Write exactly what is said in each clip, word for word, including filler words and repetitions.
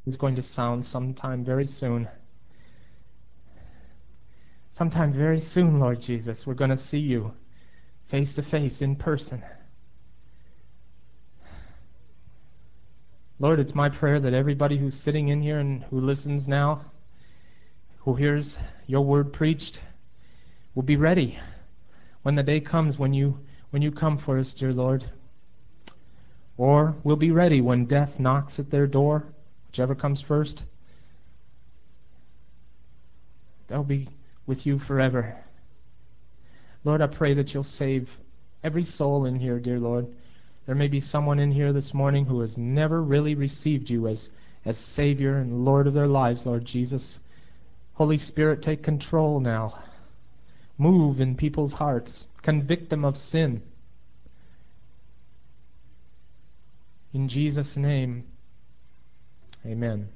is going to sound sometime very soon. Sometime very soon, Lord Jesus, we're going to see you face to face in person. Lord, it's my prayer that everybody who's sitting in here and who listens now, who hears your word preached, will be ready when the day comes when you when you come for us, dear Lord. Or will be ready when death knocks at their door, whichever comes first. They'll be with you forever. Lord, I pray that you'll save every soul in here, dear Lord. There may be someone in here this morning who has never really received you as, as Savior and Lord of their lives, Lord Jesus. Holy Spirit, take control now. Move in people's hearts. Convict them of sin. In Jesus' name, amen.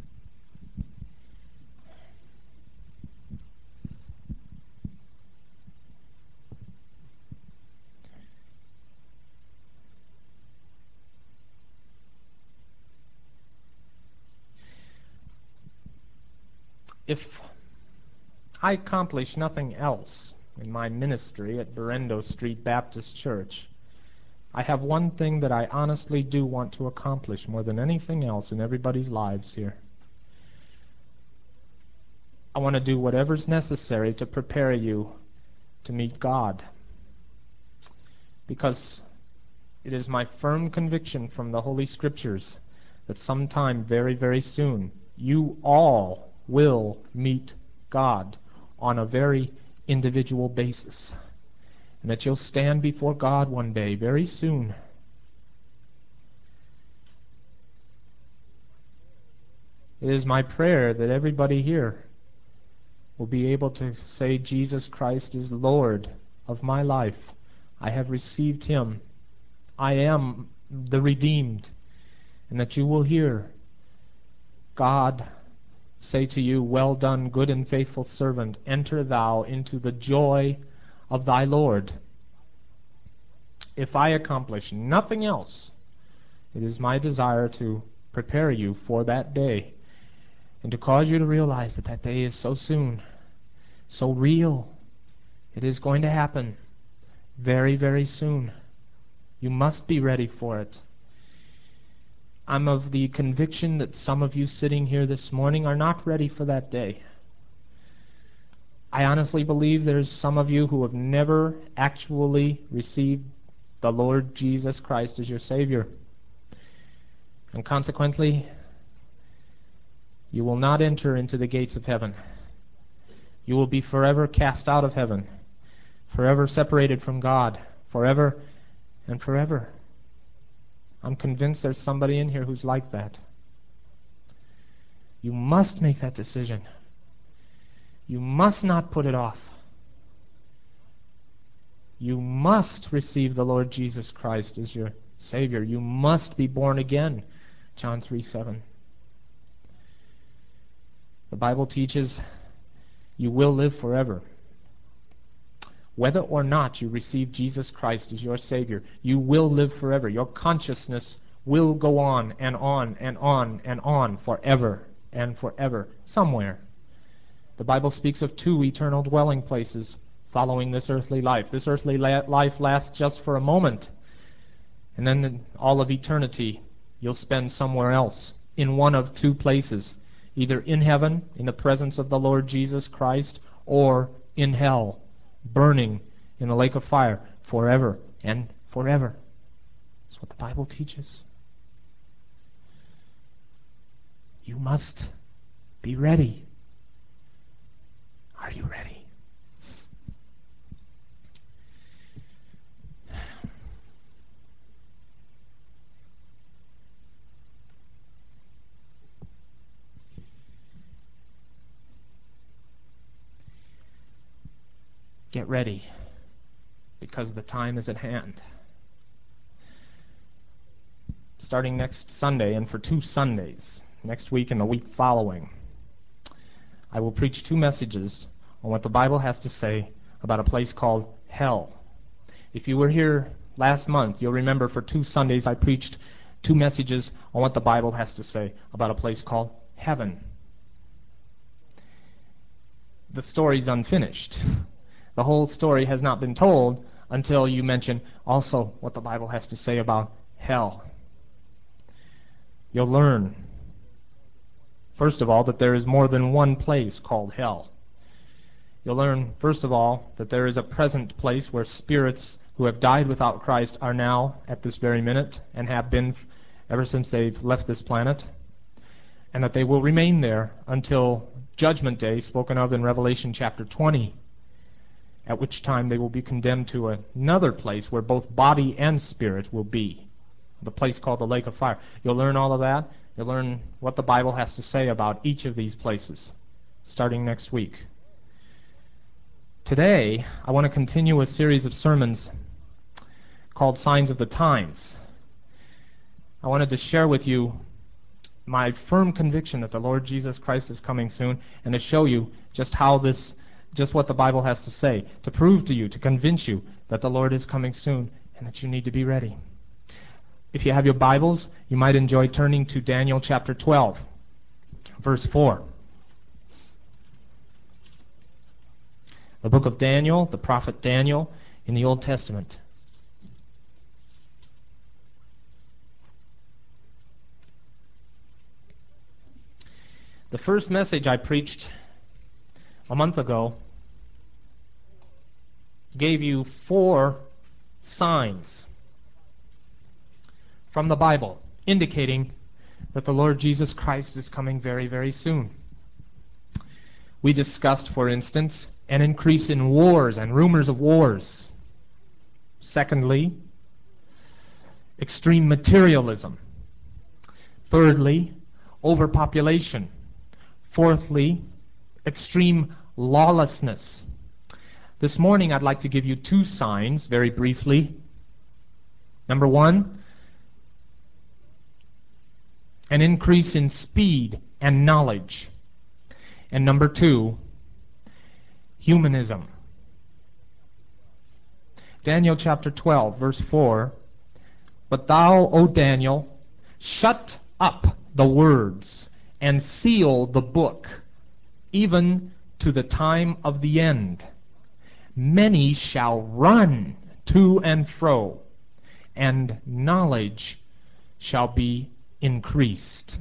If I accomplish nothing else in my ministry at Berendo Street Baptist Church, I have one thing that I honestly do want to accomplish more than anything else in everybody's lives here. I want to do whatever's necessary to prepare you to meet God. Because it is my firm conviction from the Holy Scriptures that sometime very, very soon you all will meet God on a very individual basis. And that you'll stand before God one day, very soon. It is my prayer that everybody here will be able to say, Jesus Christ is Lord of my life. I have received Him. I am the redeemed. And that you will hear God say to you, well done, good and faithful servant. Enter thou into the joy of thy Lord. If I accomplish nothing else, it is my desire to prepare you for that day and to cause you to realize that that day is so soon, so real. It is going to happen very, very soon. You must be ready for it. I'm of the conviction that some of you sitting here this morning are not ready for that day. I honestly believe there's some of you who have never actually received the Lord Jesus Christ as your Savior. And consequently, you will not enter into the gates of heaven. You will be forever cast out of heaven, forever separated from God, forever and forever. I'm convinced there's somebody in here who's like that. You must make that decision. You must not put it off. You must receive the Lord Jesus Christ as your Savior. You must be born again. John three seven. The Bible teaches you will live forever. Whether or not you receive Jesus Christ as your Savior, you will live forever. Your consciousness will go on and on and on and on forever and forever, somewhere. The Bible speaks of two eternal dwelling places following this earthly life. This earthly la- life lasts just for a moment, and then in all of eternity you'll spend somewhere else, in one of two places, either in heaven, in the presence of the Lord Jesus Christ, or in hell, burning in the lake of fire forever and forever. That's what the Bible teaches. You must be ready. Are you ready? Get ready, because the time is at hand. Starting next Sunday, and for two Sundays, next week and the week following, I will preach two messages on what the Bible has to say about a place called hell. If you were here last month, you'll remember for two Sundays I preached two messages on what the Bible has to say about a place called heaven. The story's unfinished. The whole story has not been told until you mention also what the Bible has to say about hell. You'll learn, first of all, that there is more than one place called hell. You'll learn, first of all, that there is a present place where spirits who have died without Christ are now at this very minute and have been ever since they've left this planet, and that they will remain there until Judgment Day, spoken of in Revelation chapter twenty, at which time they will be condemned to another place where both body and spirit will be, the place called the lake of fire. You'll learn all of that. You'll learn what the Bible has to say about each of these places, starting next week. Today, I want to continue a series of sermons called Signs of the Times. I wanted to share with you my firm conviction that the Lord Jesus Christ is coming soon, and to show you just how this, just what the Bible has to say, to prove to you, to convince you that the Lord is coming soon and that you need to be ready. If you have your Bibles, you might enjoy turning to Daniel chapter twelve, verse four. The book of Daniel, the prophet Daniel, in the Old Testament. The first message I preached a month ago gave you four signs from the Bible indicating that the Lord Jesus Christ is coming very, very soon. We discussed, for instance, an increase in wars and rumors of wars. Secondly, extreme materialism. Thirdly, overpopulation. Fourthly, extreme lawlessness. This morning I'd like to give you two signs, very briefly. Number one, an increase in speed and knowledge. And number two, humanism. Daniel chapter twelve, verse four. But thou, O Daniel, shut up the words and seal the book, even to the time of the end. Many shall run to and fro, and knowledge shall be increased.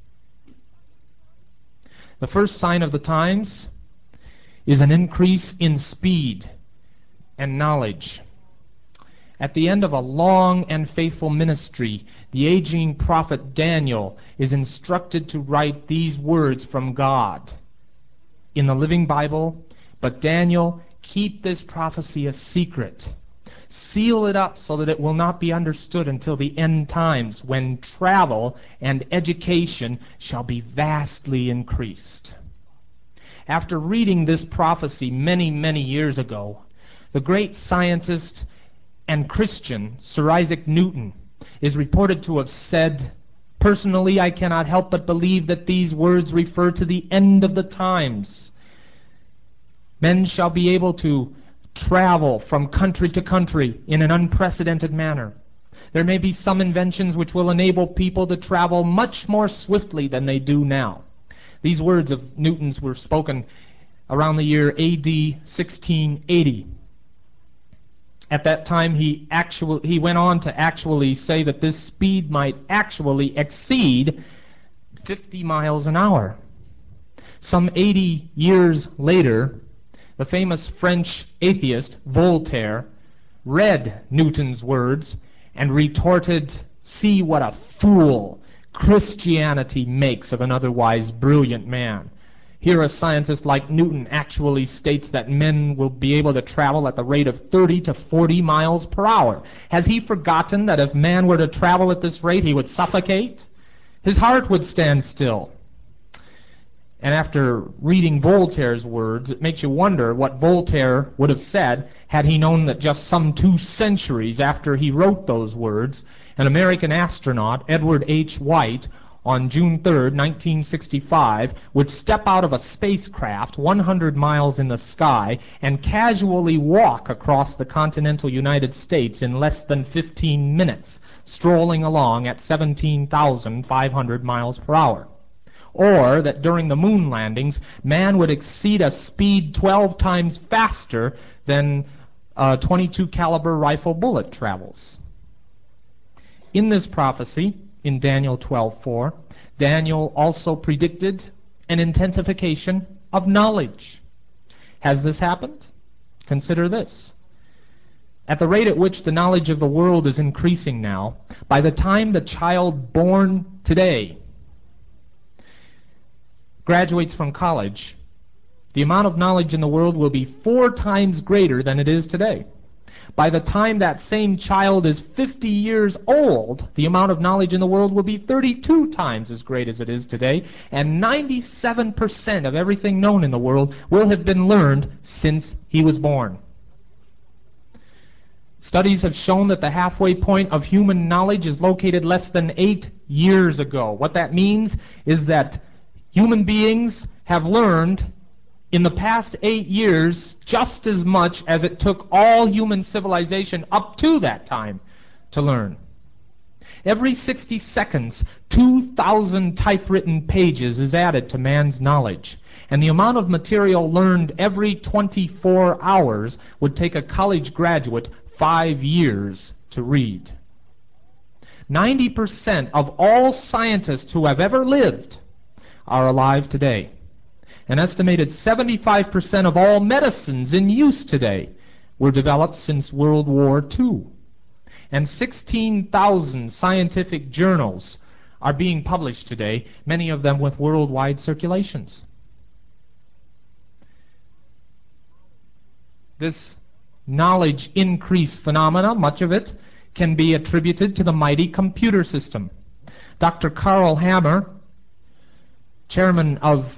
The first sign of the times is an increase in speed and knowledge. At the end of a long and faithful ministry, the aging prophet Daniel is instructed to write these words from God in the Living Bible. But Daniel, keep this prophecy a secret. Seal it up so that it will not be understood until the end times, when travel and education shall be vastly increased. After reading this prophecy many, many years ago, the great scientist and Christian Sir Isaac Newton is reported to have said, "Personally, I cannot help but believe that these words refer to the end of the times. Men shall be able to travel from country to country in an unprecedented manner. There may be some inventions which will enable people to travel much more swiftly than they do now." These words of Newton's were spoken around the year A D sixteen eighty. At that time, he actually he went on to actually say that this speed might actually exceed fifty miles an hour. Some eighty years later, the famous French atheist Voltaire read Newton's words and retorted, "See what a fool Christianity makes of an otherwise brilliant man." Here a scientist like Newton actually states that men will be able to travel at the rate of thirty to forty miles per hour. Has he forgotten that if man were to travel at this rate, he would suffocate? His heart would stand still. And after reading Voltaire's words, it makes you wonder what Voltaire would have said had he known that just some two centuries after he wrote those words, an American astronaut, Edward H. White, on June third, nineteen sixty-five, would step out of a spacecraft one hundred miles in the sky and casually walk across the continental United States in less than fifteen minutes, strolling along at seventeen thousand five hundred miles per hour. Or that during the moon landings, man would exceed a speed twelve times faster than a twenty-two caliber rifle bullet travels. In this prophecy, in Daniel twelve four, Daniel also predicted an intensification of knowledge. Has this happened? Consider this. At the rate at which the knowledge of the world is increasing now, by the time the child born today graduates from college, the amount of knowledge in the world will be four times greater than it is today. By the time that same child is fifty years old, the amount of knowledge in the world will be thirty-two times as great as it is today, and ninety-seven percent of everything known in the world will have been learned since he was born. Studies have shown that the halfway point of human knowledge is located less than eight years ago. What that means is that human beings have learned in the past eight years just as much as it took all human civilization up to that time to learn. Every sixty seconds, two thousand typewritten pages is added to man's knowledge. And the amount of material learned every twenty-four hours would take a college graduate five years to read. ninety percent of all scientists who have ever lived are alive today. An estimated seventy-five percent of all medicines in use today were developed since World War Two. And sixteen thousand scientific journals are being published today, many of them with worldwide circulations. This knowledge increase phenomena, much of it, can be attributed to the mighty computer system. Doctor Carl Hammer, chairman of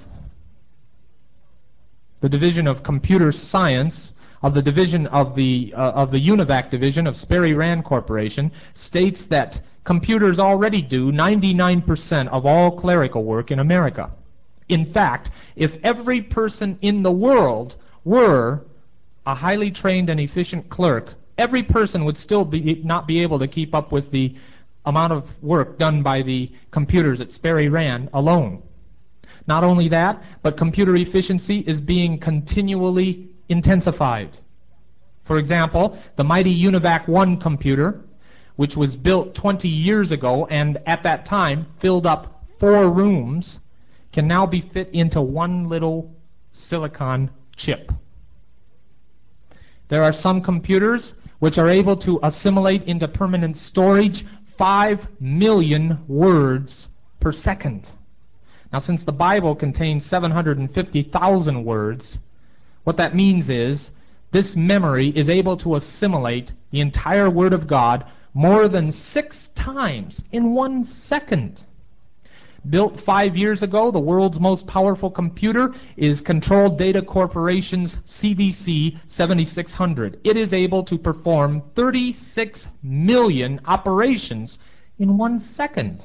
the Division of Computer Science of the division of the uh, of the UNIVAC division of Sperry Rand Corporation, states that computers already do ninety-nine percent of all clerical work in America. In fact, if every person in the world were a highly trained and efficient clerk, every person would still be, not be able to keep up with the amount of work done by the computers at Sperry Rand alone. Not only that, but computer efficiency is being continually intensified. For example, the mighty UNIVAC one computer, which was built twenty years ago and at that time filled up four rooms, can now be fit into one little silicon chip. There are some computers which are able to assimilate into permanent storage five million words per second. Now, since the Bible contains seven hundred fifty thousand words, what that means is this memory is able to assimilate the entire Word of God more than six times in one second. Built five years ago, the world's most powerful computer is Control Data Corporation's C D C seventy-six hundred. It is able to perform thirty-six million operations in one second.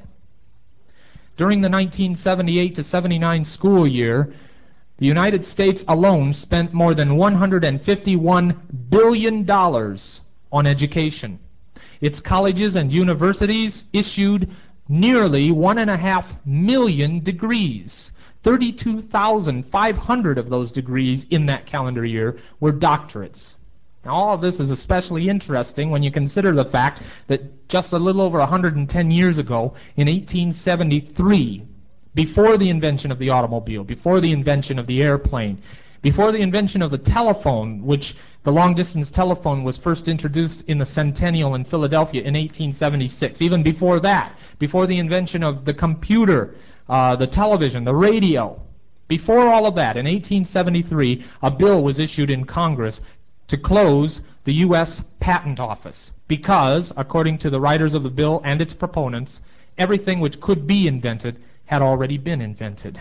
During the nineteen seventy-eight to seventy-nine school year, the United States alone spent more than one hundred fifty-one billion dollars on education. Its colleges and universities issued nearly one and a half million degrees. thirty-two thousand five hundred of those degrees in that calendar year were doctorates. Now, all of this is especially interesting when you consider the fact that just a little over one hundred ten years ago, in eighteen seventy-three, before the invention of the automobile, before the invention of the airplane, before the invention of the telephone, which the long-distance telephone was first introduced in the Centennial in Philadelphia in eighteen seventy-six, even before that, before the invention of the computer, uh, the television, the radio, before all of that, in eighteen seventy-three, a bill was issued in Congress to close the U S Patent Office because, according to the writers of the bill and its proponents, everything which could be invented had already been invented.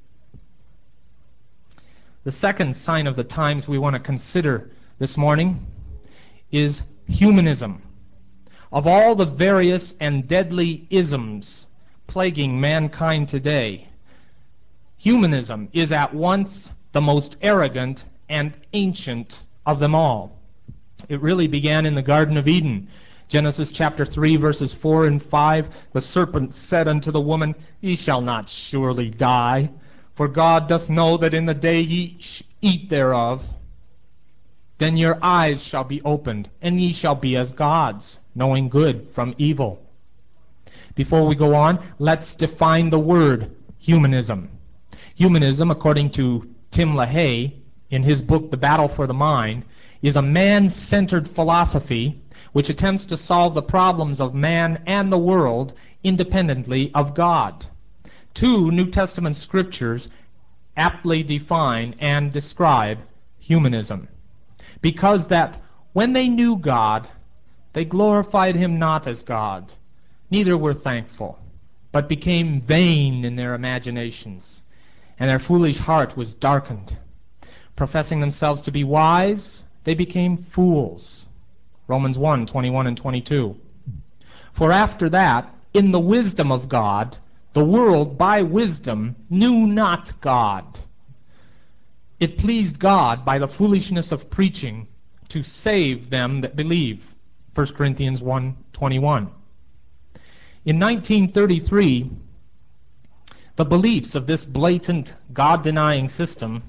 The second sign of the times we want to consider this morning is humanism. Of all the various and deadly isms plaguing mankind today, humanism is at once the most arrogant and ancient of them all. It really began in the Garden of Eden. Genesis chapter three, verses four and five, the serpent said unto the woman, Ye shall not surely die, for God doth know that in the day ye eat thereof, then your eyes shall be opened, and ye shall be as gods, knowing good from evil. Before we go on, let's define the word humanism. Humanism, according to Tim LaHaye, in his book The Battle for the Mind, is a man-centered philosophy which attempts to solve the problems of man and the world independently of God. Two New Testament scriptures aptly define and describe humanism. Because that when they knew God, they glorified him not as God, neither were thankful, but became vain in their imaginations, and their foolish heart was darkened. Professing themselves to be wise, they became fools. Romans one, twenty-one and twenty-two. For after that, in the wisdom of God, the world by wisdom knew not God. It pleased God by the foolishness of preaching to save them that believe. First Corinthians one, twenty-one. In nineteen thirty-three, the beliefs of this blatant God-denying system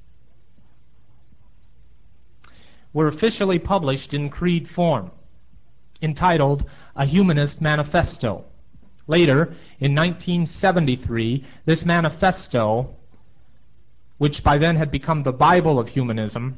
were officially published in creed form, entitled A Humanist Manifesto. Later, in nineteen seventy-three, this manifesto, which by then had become the Bible of humanism,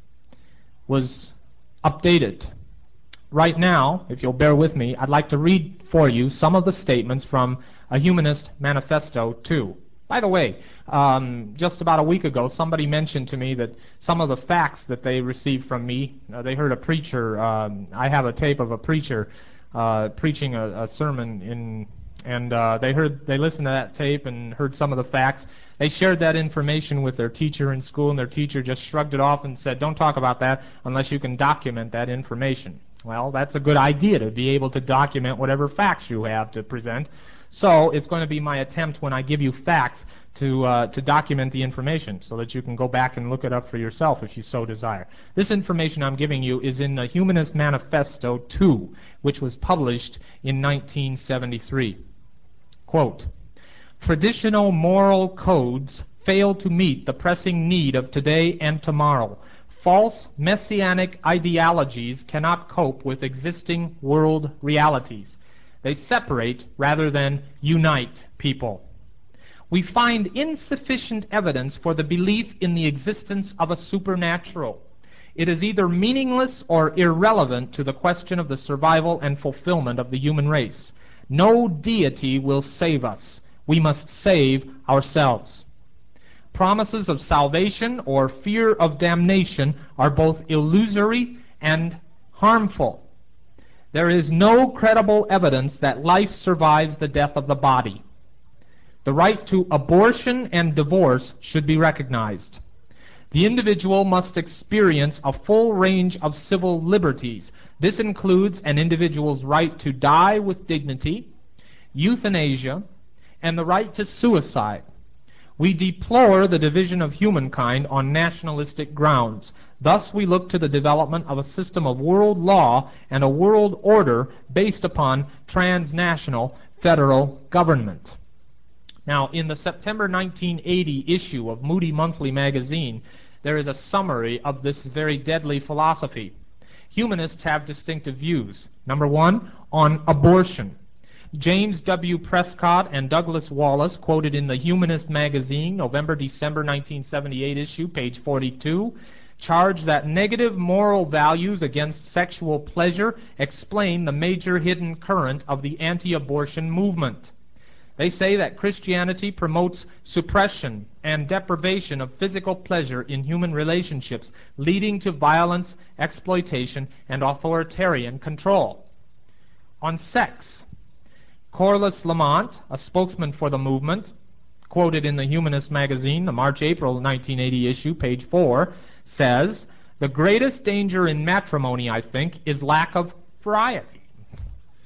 was updated. Right now, if you'll bear with me, I'd like to read for you some of the statements from A Humanist Manifesto two. By the way, um, just about a week ago, somebody mentioned to me that some of the facts that they received from me, uh, they heard a preacher, um, I have a tape of a preacher uh, preaching a, a sermon, in, and uh, they heard, they listened to that tape and heard some of the facts. They shared that information with their teacher in school, and their teacher just shrugged it off and said, don't talk about that unless you can document that information. Well, that's a good idea, to be able to document whatever facts you have to present. So it's going to be my attempt when I give you facts to, uh, to document the information so that you can go back and look it up for yourself if you so desire. This information I'm giving you is in the Humanist Manifesto two, which was published in nineteen seventy-three. Quote, traditional moral codes fail to meet the pressing need of today and tomorrow. False messianic ideologies cannot cope with existing world realities. They separate rather than unite people. We find insufficient evidence for the belief in the existence of a supernatural. It is either meaningless or irrelevant to the question of the survival and fulfillment of the human race. No deity will save us. We must save ourselves. Promises of salvation or fear of damnation are both illusory and harmful. There is no credible evidence that life survives the death of the body. The right to abortion and divorce should be recognized. The individual must experience a full range of civil liberties. This includes an individual's right to die with dignity, euthanasia, and the right to suicide. We deplore the division of humankind on nationalistic grounds. Thus we look to the development of a system of world law and a world order based upon transnational federal government. Now, in the September nineteen eighty issue of Moody Monthly magazine, there is a summary of this very deadly philosophy. Humanists have distinctive views. Number one, on abortion. James W. Prescott and Douglas Wallace, quoted in the Humanist magazine, November December nineteen seventy-eight issue, page forty-two, charge that negative moral values against sexual pleasure explain the major hidden current of the anti-abortion movement. They say that Christianity promotes suppression and deprivation of physical pleasure in human relationships, leading to violence, exploitation, and authoritarian control. On sex, Corliss Lamont, a spokesman for the movement, quoted in the Humanist magazine, the March-April nineteen eighty issue, page four, says, the greatest danger in matrimony, I think, is lack of variety.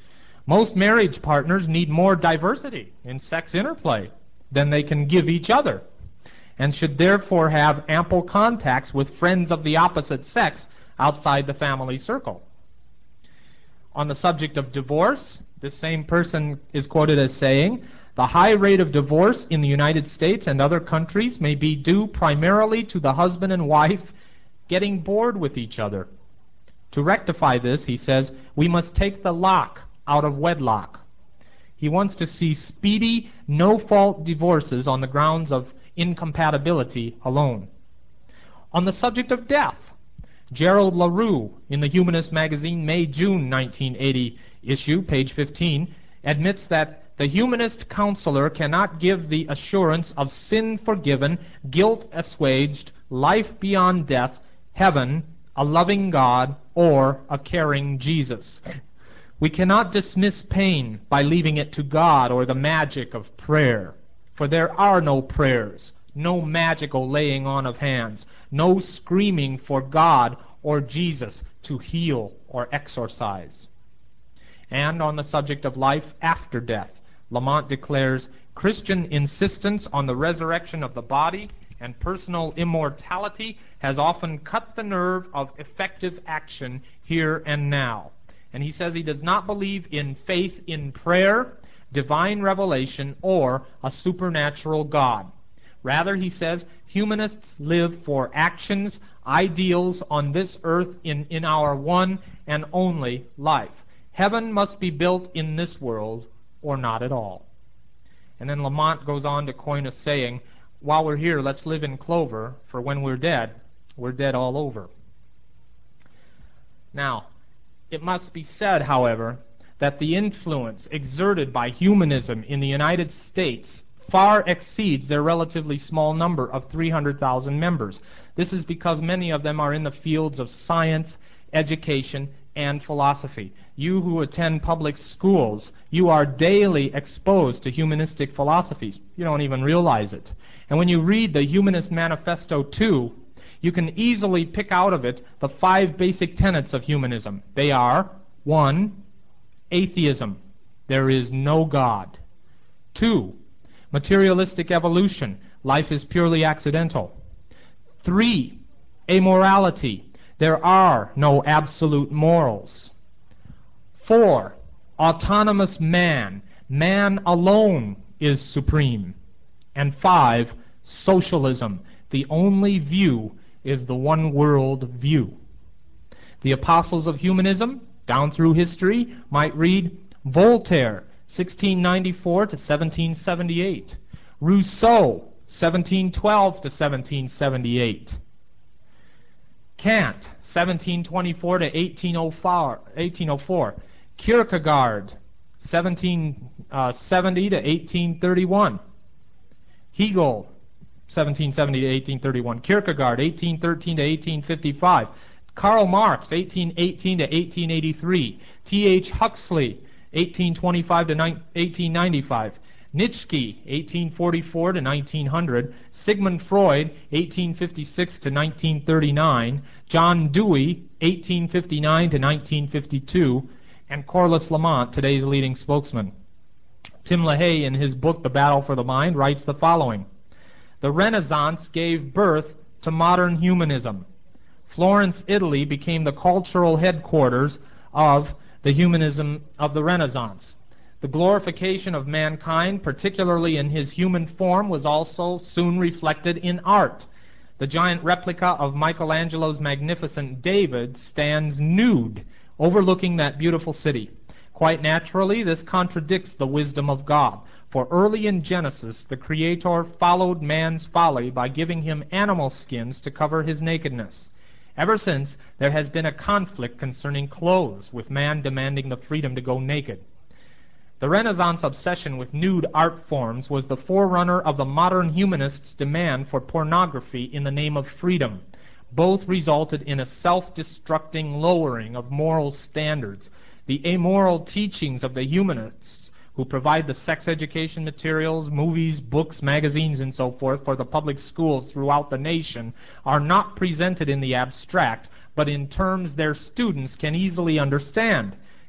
Most marriage partners need more diversity in sex interplay than they can give each other, and should therefore have ample contacts with friends of the opposite sex outside the family circle. On the subject of divorce, this same person is quoted as saying, "The high rate of divorce in the United States and other countries may be due primarily to the husband and wife getting bored with each other. To rectify this," he says, "we must take the lock out of wedlock." He wants to see speedy, no-fault divorces on the grounds of incompatibility alone. On the subject of death, Gerald LaRue, in the Humanist magazine May-June nineteen eighty issue, page fifteen, admits that the humanist counselor cannot give the assurance of sin forgiven, guilt assuaged, life beyond death, heaven, a loving God, or a caring Jesus. We cannot dismiss pain by leaving it to God or the magic of prayer. For there are no prayers, no magical laying on of hands, no screaming for God or Jesus to heal or exorcise. And on the subject of life after death, Lamont declares, "Christian insistence on the resurrection of the body and personal immortality has often cut the nerve of effective action here and now." And he says he does not believe in faith in prayer, divine revelation, or a supernatural God. Rather, he says, humanists live for actions, ideals on this earth in, in our one and only life. Heaven must be built in this world or not at all. And then Lamont goes on to coin a saying, "While we're here, let's live in clover, for when we're dead, we're dead all over." Now, it must be said, however, that the influence exerted by humanism in the United States far exceeds their relatively small number of three hundred thousand members. This is because many of them are in the fields of science, education, and philosophy. You who attend public schools, you are daily exposed to humanistic philosophies. You don't even realize it. And when you read the Humanist Manifesto two, you can easily pick out of it the five basic tenets of humanism. They are, one, atheism. There is no God. Two, materialistic evolution. Life is purely accidental. Three, amorality. There are no absolute morals. Four, autonomous man. Man alone is supreme. And five, socialism. The only view is the one world view. The apostles of humanism, down through history, might read Voltaire, sixteen ninety-four to seventeen seventy-eight. Rousseau, seventeen twelve to seventeen seventy-eight. Kant, seventeen twenty-four to eighteen oh four. Kierkegaard, seventeen seventy to eighteen thirty-one. Hegel, seventeen seventy to eighteen thirty-one. Kierkegaard, eighteen thirteen to eighteen fifty-five. Karl Marx, eighteen eighteen to eighteen eighty-three. T H Huxley, eighteen twenty-five to eighteen ninety-five. Nietzsche, eighteen forty-four to nineteen hundred. Sigmund Freud, eighteen fifty-six to nineteen thirty-nine. John Dewey, eighteen fifty-nine to nineteen fifty-two. And Corliss Lamont, today's leading spokesman. Tim LaHaye, in his book The Battle for the Mind, writes the following: "The Renaissance gave birth to modern humanism. Florence, Italy became the cultural headquarters of the humanism of the Renaissance. The glorification of mankind, particularly in his human form, was also soon reflected in art. The giant replica of Michelangelo's magnificent David stands nude, overlooking that beautiful city. Quite naturally, this contradicts the wisdom of God, for early in Genesis, the Creator followed man's folly by giving him animal skins to cover his nakedness. Ever since, there has been a conflict concerning clothes, with man demanding the freedom to go naked. The Renaissance obsession with nude art forms was the forerunner of the modern humanists' demand for pornography in the name of freedom. Both resulted in a self-destructing lowering of moral standards. The amoral teachings of the humanists, who provide the sex education materials, movies, books, magazines, and so forth for the public schools throughout the nation, are not presented in the abstract, but in terms their students can easily understand.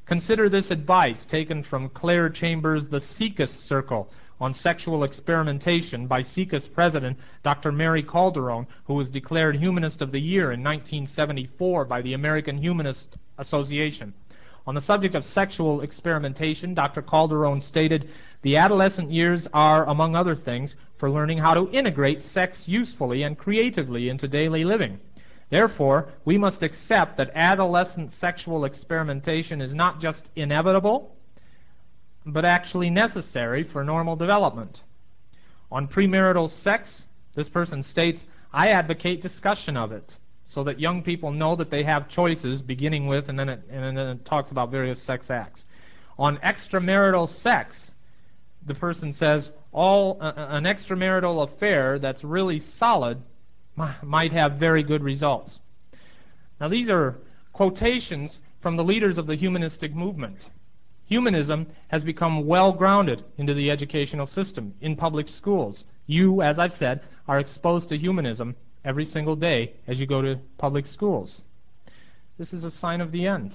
Consider this advice taken from Claire Chambers' The Seekist Circle on Sexual Experimentation by Seekist President Doctor Mary Calderon, who was declared Humanist of the Year in nineteen seventy-four by the American Humanist Association. On the subject of sexual experimentation, Doctor Calderon stated, "The adolescent years are, among other things, for learning how to integrate sex usefully and creatively into daily living. Therefore, we must accept that adolescent sexual experimentation is not just inevitable, but actually necessary for normal development." On premarital sex, this person states, "I advocate discussion of it so that young people know that they have choices, beginning with," and then it, and then it talks about various sex acts. On extramarital sex, the person says, all uh, an extramarital affair that's really solid might have very good results. Now, these are quotations from the leaders of the humanistic movement. Humanism has become well grounded into the educational system in public schools. You, as I've said, are exposed to humanism every single day as you go to public schools. This is a sign of the end.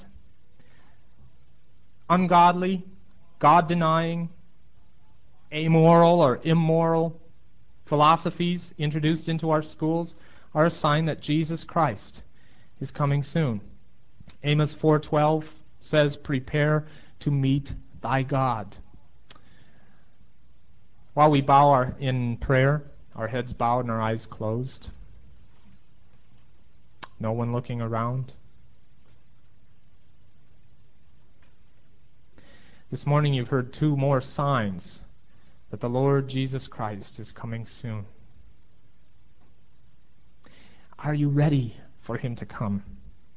Ungodly, God-denying, amoral or immoral philosophies introduced into our schools are a sign that Jesus Christ is coming soon. Amos four twelve says, "Prepare to meet thy God." While we bow our, in prayer, our heads bowed and our eyes closed, no one looking around. This morning you've heard two more signs that the Lord Jesus Christ is coming soon. Are you ready for him to come?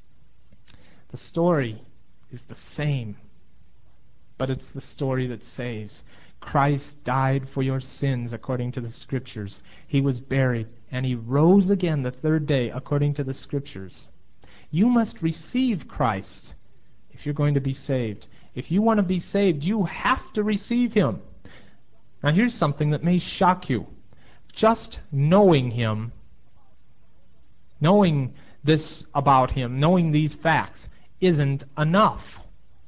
The story is the same, but it's the story that saves. Christ died for your sins according to the Scriptures. He was buried, and he rose again the third day according to the Scriptures. You must receive Christ if you're going to be saved. If you want to be saved, you have to receive him. Now here's something that may shock you. Just knowing him, knowing this about him, knowing these facts, isn't enough.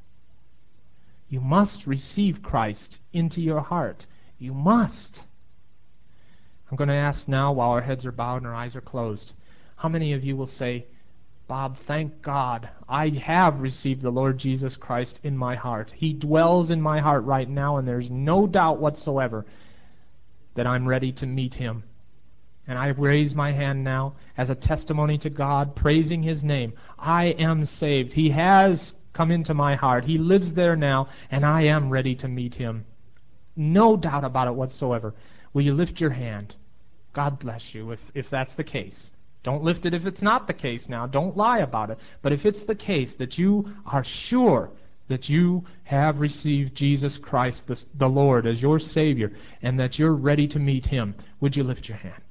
You must receive Christ into your heart. You must. I'm going to ask now, while our heads are bowed and our eyes are closed, how many of you will say, "Bob, thank God, I have received the Lord Jesus Christ in my heart. He dwells in my heart right now, and there's no doubt whatsoever that I'm ready to meet him." And I raise my hand now as a testimony to God, praising his name. I am saved. He has come into my heart. He lives there now, and I am ready to meet him. No doubt about it whatsoever. Will you lift your hand? God bless you if, if that's the case. Don't lift it if it's not the case now. Don't lie about it. But if it's the case that you are sure that you have received Jesus Christ, the, the Lord, as your Savior, and that you're ready to meet him, would you lift your hand?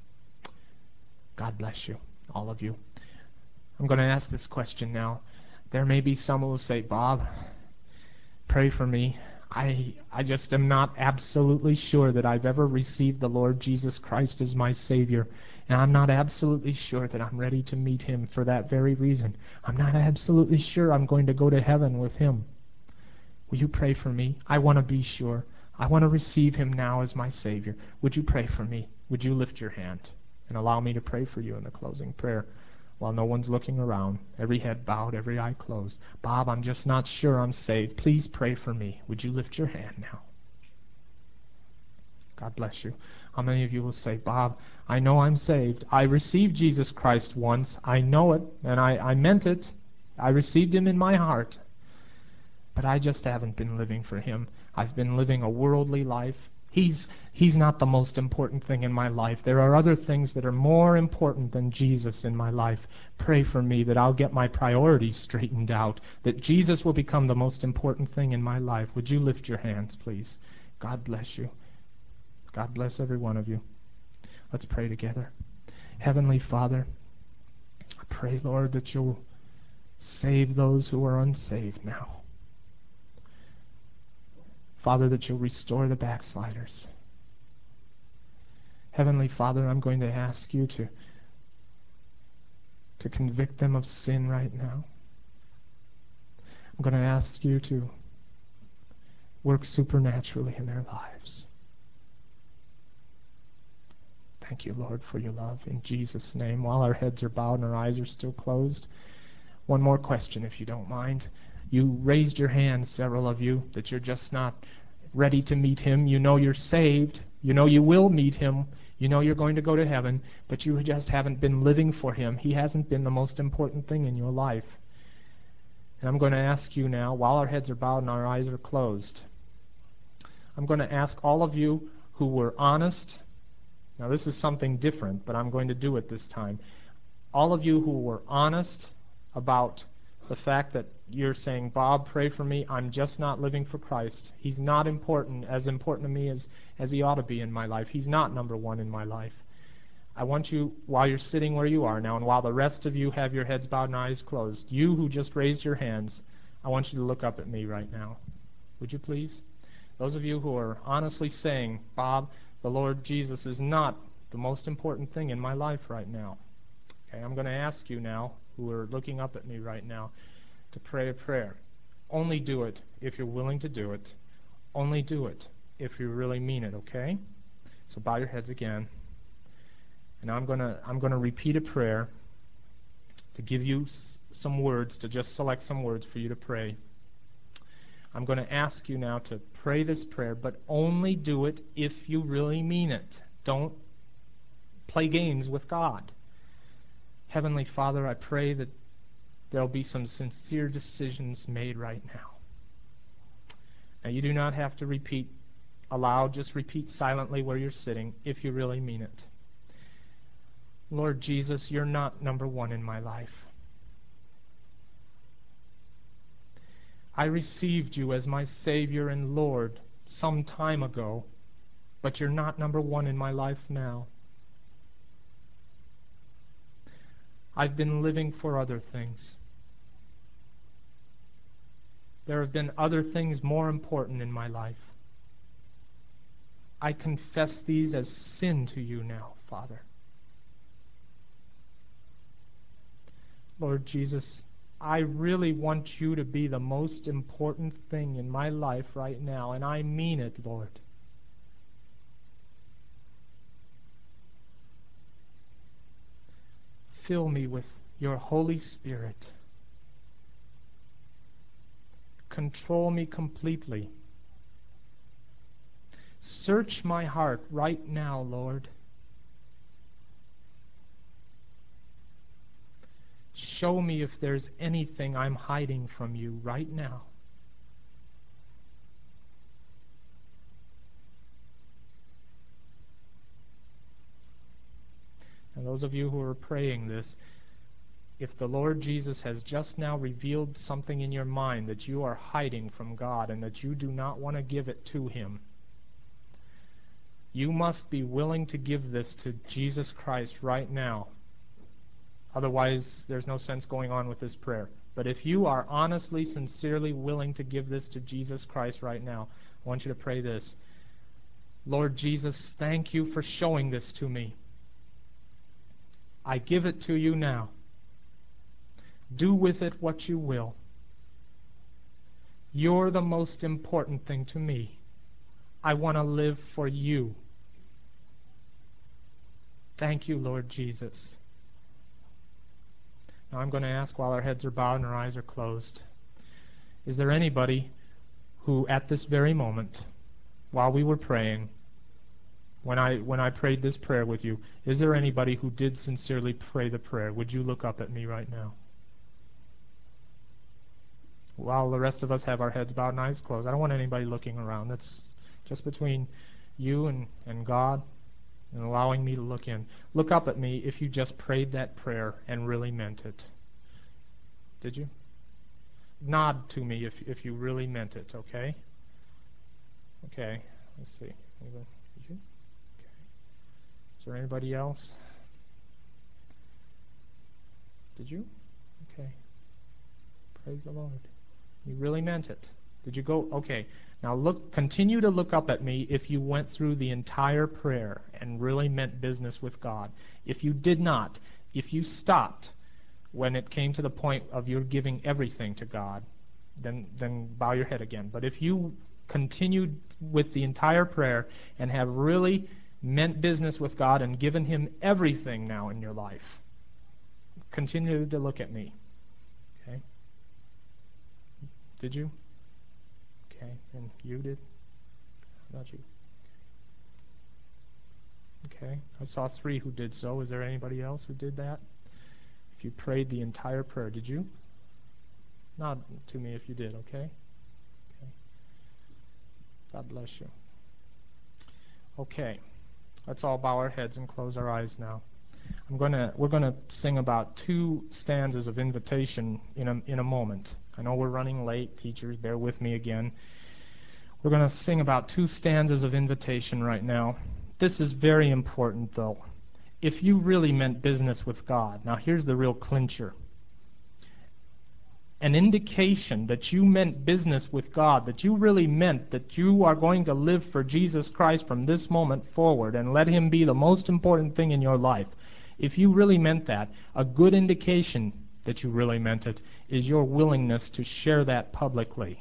God bless you, all of you. I'm going to ask this question now. There may be some who will say, "Bob, pray for me. I, I just am not absolutely sure that I've ever received the Lord Jesus Christ as my Savior. And I'm not absolutely sure that I'm ready to meet him for that very reason. I'm not absolutely sure I'm going to go to heaven with him. Will you pray for me? I want to be sure. I want to receive him now as my Savior. Would you pray for me? Would you lift your hand and allow me to pray for you in the closing prayer while no one's looking around, every head bowed, every eye closed? "Bob, I'm just not sure I'm saved. Please pray for me." Would you lift your hand now? God bless you. How many of you will say, "Bob, I know I'm saved. I received Jesus Christ once. I know it, and I, I meant it. I received him in my heart. But I just haven't been living for him. I've been living a worldly life. He's, he's not the most important thing in my life. There are other things that are more important than Jesus in my life. Pray for me that I'll get my priorities straightened out, that Jesus will become the most important thing in my life." Would you lift your hands, please? God bless you. God bless every one of you. Let's pray together. Heavenly Father, I pray, Lord, that you'll save those who are unsaved now. Father, that you'll restore the backsliders. Heavenly Father, I'm going to ask you to, to convict them of sin right now. I'm going to ask you to work supernaturally in their lives. Thank you, Lord, for your love. In Jesus' name, while our heads are bowed and our eyes are still closed, one more question, if you don't mind. You raised your hand, several of you, that you're just not ready to meet him. You know you're saved. You know you will meet him. You know you're going to go to heaven, but you just haven't been living for him. He hasn't been the most important thing in your life. And I'm going to ask you now, while our heads are bowed and our eyes are closed, I'm going to ask all of you who were honest. Now, this is something different, but I'm going to do it this time. All of you who were honest about the fact that you're saying, Bob, pray for me. I'm just not living for Christ. He's not important, as important to me as, as he ought to be in my life. He's not number one in my life. I want you, while you're sitting where you are now, and while the rest of you have your heads bowed and eyes closed, you who just raised your hands, I want you to look up at me right now. Would you please? Those of you who are honestly saying, Bob, the Lord Jesus is not the most important thing in my life right now. Okay, I'm going to ask you now, who are looking up at me right now, to pray a prayer. Only do it if you're willing to do it. Only do it if you really mean it, okay? So bow your heads again. And I'm going to I'm going to repeat a prayer to give you s- some words, to just select some words for you to pray. I'm going to ask you now to pray this prayer, but only do it if you really mean it. Don't play games with God. Heavenly Father, I pray that there'll be some sincere decisions made right now. Now, you do not have to repeat aloud. Just repeat silently where you're sitting if you really mean it. Lord Jesus, you're not number one in my life. I received you as my Savior and Lord some time ago, but you're not number one in my life now. I've been living for other things. There have been other things more important in my life. I confess these as sin to you now, Father. Lord Jesus, I really want you to be the most important thing in my life right now, and I mean it, Lord. Fill me with your Holy Spirit. Control me completely. Search my heart right now, Lord. Show me if there's anything I'm hiding from you right now. And those of you who are praying this, if the Lord Jesus has just now revealed something in your mind that you are hiding from God and that you do not want to give it to Him, you must be willing to give this to Jesus Christ right now. Otherwise, there's no sense going on with this prayer. But if you are honestly, sincerely willing to give this to Jesus Christ right now, I want you to pray this. Lord Jesus, thank you for showing this to me. I give it to you now. Do with it what you will. You're the most important thing to me. I want to live for you. Thank you, Lord Jesus. Now I'm going to ask, while our heads are bowed and our eyes are closed, is there anybody who at this very moment, while we were praying, when I when I prayed this prayer with you, is there anybody who did sincerely pray the prayer? Would you look up at me right now? While the rest of us have our heads bowed and eyes closed, I don't want anybody looking around. That's just between you and, and God, and allowing me to look in. Look up at me if you just prayed that prayer and really meant it. Did you? Nod to me if if you really meant it, okay? Okay, let's see. Did you? Okay. Is there anybody else? Did you? Okay. Praise the Lord. You really meant it. Did you go? Okay. Now look, continue to look up at me if you went through the entire prayer and really meant business with God. If you did not, if you stopped when it came to the point of your giving everything to God, then then bow your head again. But if you continued with the entire prayer and have really meant business with God and given Him everything now in your life, continue to look at me. Okay? Did you? Okay, and you did? How about you? Okay, I saw three who did so. Is there anybody else who did that? If you prayed the entire prayer, did you? Nod to me if you did, okay? Okay. God bless you. Okay, let's all bow our heads and close our eyes now. I'm gonna we're gonna sing about two stanzas of invitation in a in a moment. I know we're running late, teachers, bear with me again. We're gonna sing about two stanzas of invitation right now. This is very important though. If you really meant business with God, now here's the real clincher. An indication that you meant business with God, that you really meant that you are going to live for Jesus Christ from this moment forward and let Him be the most important thing in your life. If you really meant that, a good indication that you really meant it is your willingness to share that publicly.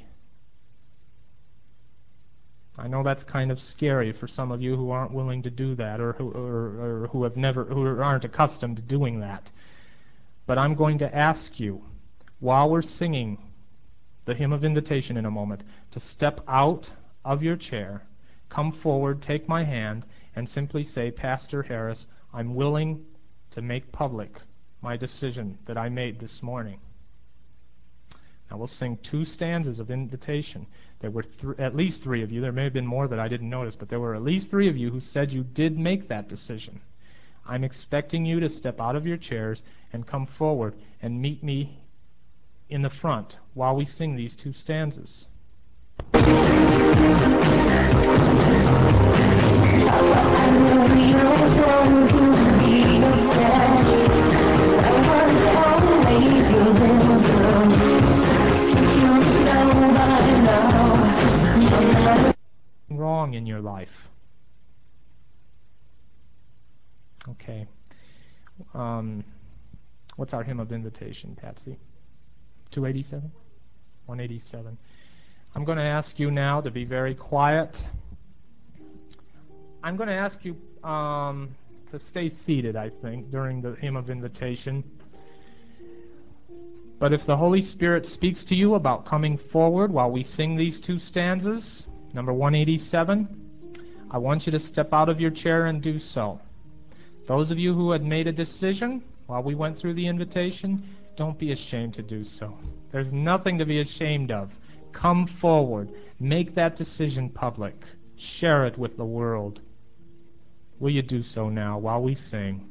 I know that's kind of scary for some of you who aren't willing to do that, or who, or, or who have never, who aren't accustomed to doing that. But I'm going to ask you, while we're singing the hymn of invitation in a moment, to step out of your chair, come forward, take my hand, and simply say, Pastor Harris, I'm willing to make public my decision that I made this morning. Now we'll sing two stanzas of invitation. There were th- at least three of you. There may have been more that I didn't notice, but there were at least three of you who said you did make that decision. I'm expecting you to step out of your chairs and come forward and meet me in the front while we sing these two stanzas. Wrong in your life. Okay. Um, what's our hymn of invitation, Patsy? two eighty-seven? one eighty-seven. I'm going to ask you now to be very quiet. I'm going to ask you um, to stay seated, I think, during the hymn of invitation. But if the Holy Spirit speaks to you about coming forward while we sing these two stanzas, number one eighty-seven, I want you to step out of your chair and do so. Those of you who had made a decision while we went through the invitation, don't be ashamed to do so. There's nothing to be ashamed of. Come forward. Make that decision public. Share it with the world. Will you do so now while we sing?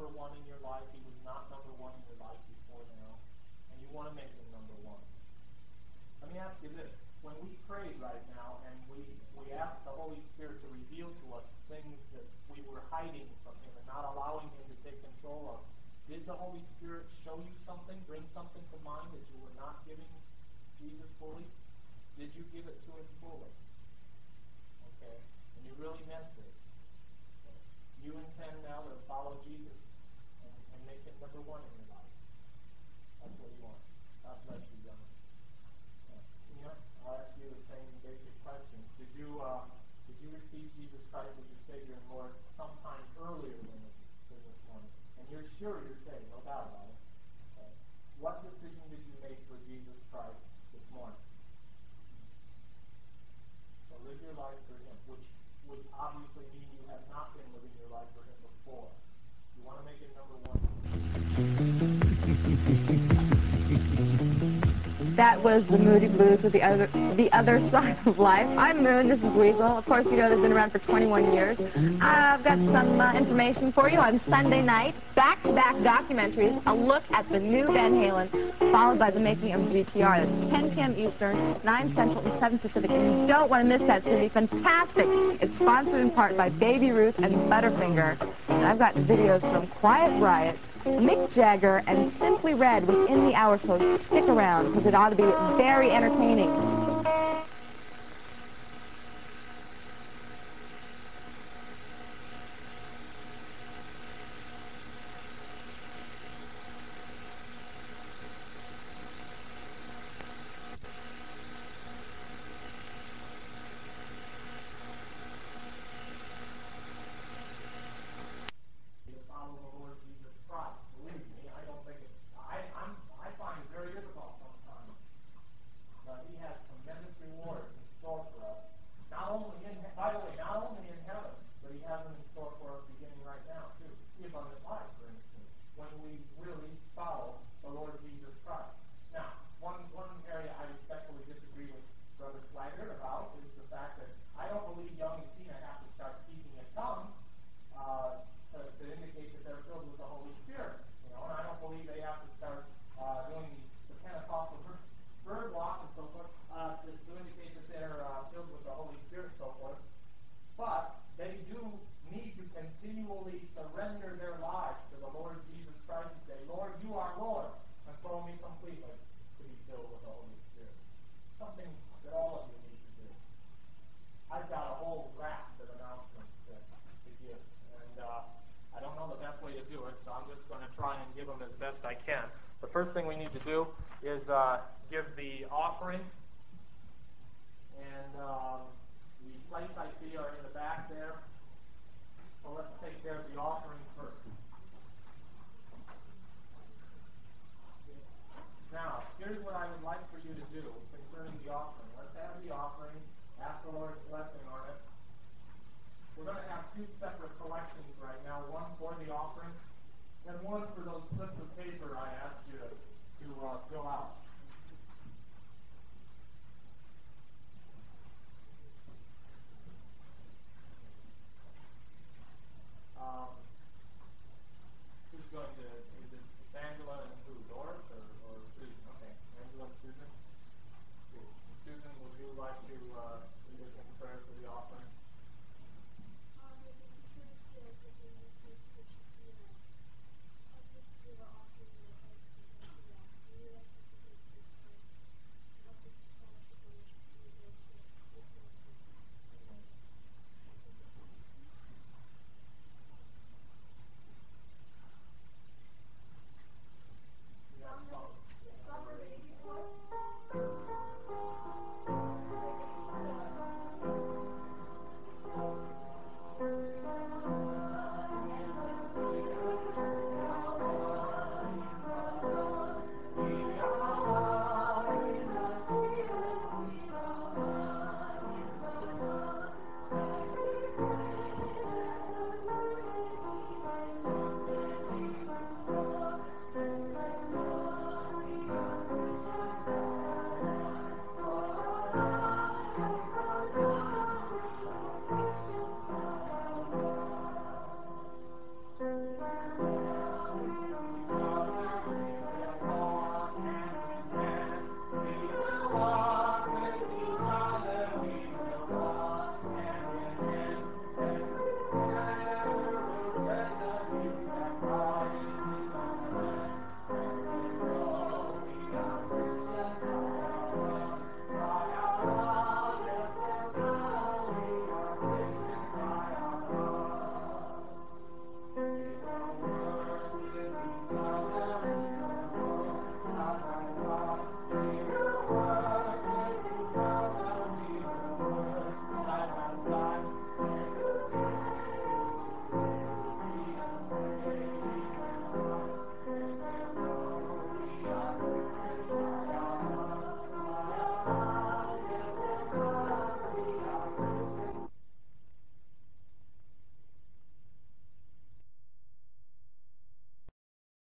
number one in your life. He was not number one in your life before now. And you want to make him number one. Let me ask you this. When we prayed right now and we, we asked the Holy Spirit to reveal to us things that we were hiding from him and not allowing him to take control of, did the Holy Spirit show you something, bring something to mind that you were not giving Jesus fully? Did you give it to him fully? Okay. And you really meant this. Okay. You intend now to follow Jesus and, and make him number one in your life. That's what you want. God bless you, young. Yeah. I'll ask you the same basic question. Did you uh, did you receive Jesus Christ as your Savior and Lord sometime earlier than this, than this morning? And you're sure you're saved, no doubt about it. Okay. What decision did you make for Jesus Christ this morning? So live your life for him, which would obviously mean you have not been living your life for him before. You want to make it number one. That was the Moody Blues with the other the other side of life. I'm Moon. This is Weasel. Of course, you know they've been around for twenty-one years. I've got some uh, information for you on Sunday night. Back-to-back documentaries. A look at the new Van Halen, followed by the making of G T R. That's ten p m Eastern, nine Central, and seven Pacific. And you don't want to miss that. It's going to be fantastic. It's sponsored in part by Baby Ruth and Butterfinger. And I've got videos from Quiet Riot, Mick Jagger, and Simply Red within the hour, so stick around because it ought to be very entertaining. Follow the Lord Jesus Christ. Believe me, I don't think it. I I'm, I find it very difficult sometimes. But he has tremendous rewards in store for us. Not only in, by the way, not only in heaven, but he has them in store for us beginning right now too. The abundant life, for instance, when we really follow the Lord Jesus Christ. Now, one one area I respectfully disagree with Brother Swaggart about is the fact that I don't believe young and Tina have to start speaking in tongues. Uh, To, to indicate that they're filled with the Holy Spirit, you know, and I don't believe they have to start uh, doing the, the Pentecostal bird walk and so forth uh, to, to indicate that they're uh, filled with the Holy Spirit and so forth. But they do need to continually surrender their lives to the Lord Jesus Christ and say, Lord, you are Lord, and follow me completely to be filled with the Holy Spirit. Something that all of you need to do. I've got a whole raft of announcements to, to give, and uh, I don't know the best way to do it, so I'm just going to try and give them as best I can. The first thing we need to do is uh, give the offering, and um, the plates I see are in the back there, so let's take care of the offering first. Now, here's what I would like for you to do concerning the offering. Let's have the offering, ask the Lord's blessing on it. We're going to have two separate collections right now, one for the offering and one for those slips of paper I asked you to, to uh, fill out.